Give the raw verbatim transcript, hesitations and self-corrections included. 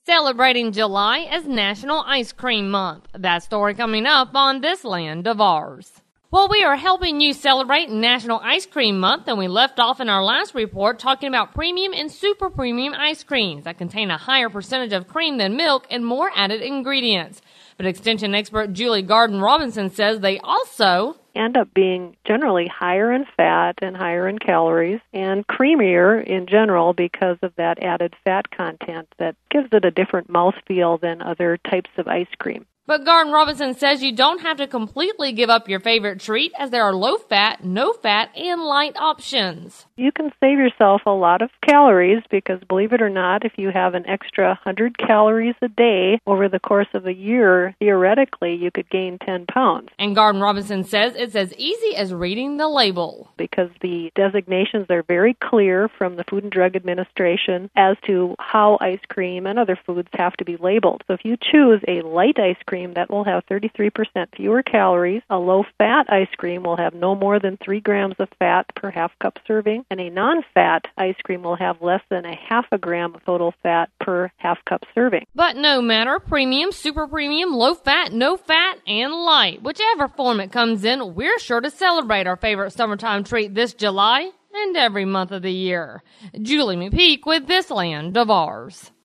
Celebrating July as National Ice Cream Month. That story coming up on This Land of Ours. Well, we are helping you celebrate National Ice Cream Month, and we left off in our last report talking about premium and super premium ice creams that contain a higher percentage of cream than milk and more added ingredients. But Extension expert Julie Garden-Robinson says they also end up being generally higher in fat and higher in calories and creamier in general because of that added fat content that gives it a different mouthfeel than other types of ice cream. But Garden-Robinson says you don't have to completely give up your favorite treat, as there are low-fat, no-fat, and light options. You can save yourself a lot of calories because, believe it or not, if you have an extra one hundred calories a day over the course of a year, theoretically, you could gain ten pounds. And Garden-Robinson says it's as easy as reading the label. Because the designations are very clear from the Food and Drug Administration as to how ice cream and other foods have to be labeled. So if you choose a light ice cream, that will have thirty-three percent fewer calories. A low-fat ice cream will have no more than three grams of fat per half cup serving, and a non-fat ice cream will have less than a half a gram of total fat per half cup serving. But no matter, premium, super premium, low-fat, no-fat, and light, whichever form it comes in, we're sure to celebrate our favorite summertime treat this July and every month of the year. Julie McPeak with This Land of Ours.